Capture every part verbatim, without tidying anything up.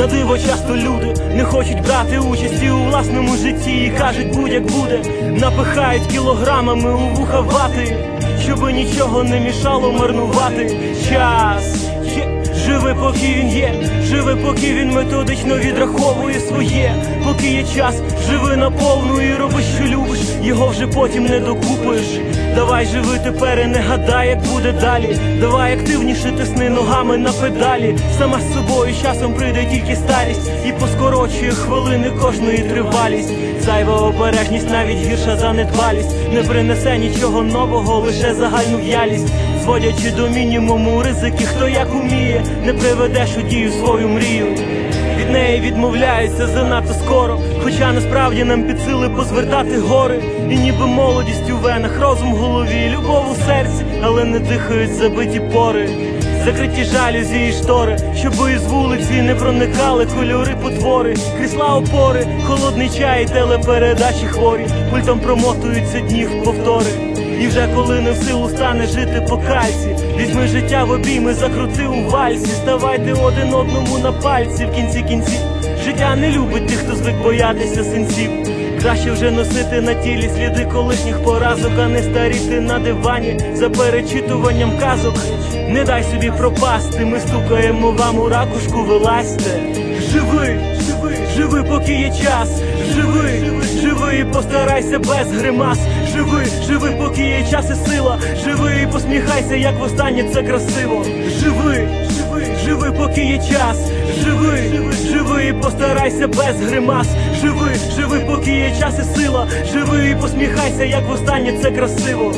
На диво часто люди не хочуть брати участі у власному житті і кажуть будь-як буде. Напихають кілограмами у вуха вати, щоби нічого не мішало марнувати час. Живи, поки він є, живи, поки він методично відраховує своє. Поки є час, живи наповну і роби, що любиш, його вже потім не докупиш. Давай живи тепер і не гадай, як буде далі. Давай активніше тисни ногами на педалі. Сама з собою часом прийде тільки старість і поскорочує хвилини кожної тривалість. Зайва обережність навіть гірша за недбалість не принесе нічого нового, лише загальну в'ялість. Зводячи до мінімуму ризики, хто як уміє, не приведеш у дію свою мрію. Від неї відмовляються занадто скоро, хоча насправді нам під сили позвертати гори. І ніби молодість у венах, розум в голові, любов у серці, але не дихають забиті пори. Закриті жалюзі і штори, щоби із вулиці не проникали кольори потвори. Крісла опори, холодний чай і телепередачі хворі, пультом промотуються дні в повтори. І вже коли не в силу стане жити по кальці, візьми життя в обійми, закрути у вальсі. Ставайте один одному на пальці в кінці кінців. Життя не любить тих, хто звик боятися синців. Краще вже носити на тілі сліди колишніх поразок, а не старіти на дивані за перечитуванням казок. Не дай собі пропасти, ми стукаємо вам у ракушку, вилазьте. Живи, живи, живи, поки є час. Живи, живи і постарайся без гримас. Живи, живи, поки є час і сила. Живи і посміхайся, як востаннє це красиво. Живи, живи, живи, поки є час. Живи, живи і постарайся без гримас. Живи, живи, поки є час і сила. Живи і посміхайся, як востаннє це красиво.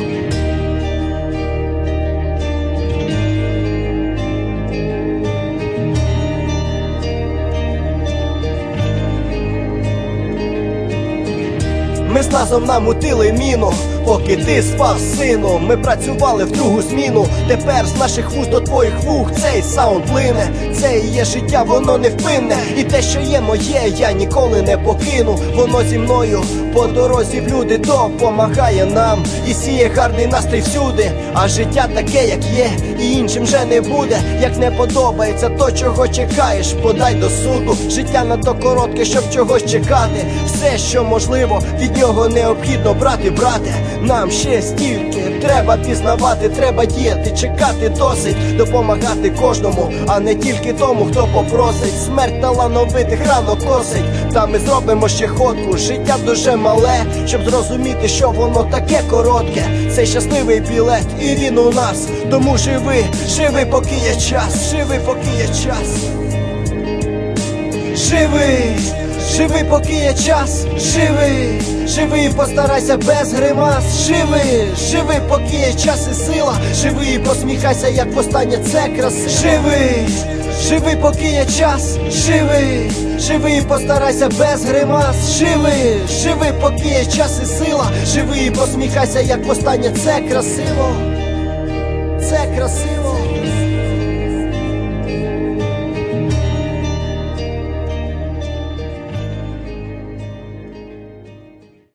Ми з Назом намутили міну, поки ти спав, сину. Ми працювали в другу зміну. Тепер з наших вуст до твоїх вух цей саунд плине. Це і є життя, воно невпинне. І те, що є моє, я ніколи не покину. Воно зі мною по дорозі в люди допомагає нам і сіє гарний настрій всюди. А життя таке, як є, і іншим вже не буде. Як не подобається то, чого чекаєш, подай до суду. Життя надто коротке, щоб чогось чекати. Все, що можливо, від нього необхідно брати, брате. Нам ще стільки треба пізнавати, треба діяти, чекати досить, допомагати кожному, а не тільки тому, хто попросить. Смерть талановитих рано косить, та ми зробимо ще ходку. Життя дуже мале, щоб зрозуміти, що воно таке коротке. Цей щасливий білет, і він у нас. Тому живи, живи, поки є час. Живи, поки є час. Живи, живи, поки є час. Живи, живи і постарайся без гримас. Живи, живи, поки є час і сила. Живи і посміхайся, як востаннє це краси. Живи, живи, поки є час. Живи, живи і постарайся без гримас. Живи, живи, поки є час і сила. Живи і посміхайся, як востаннє це красиво. Це красиво.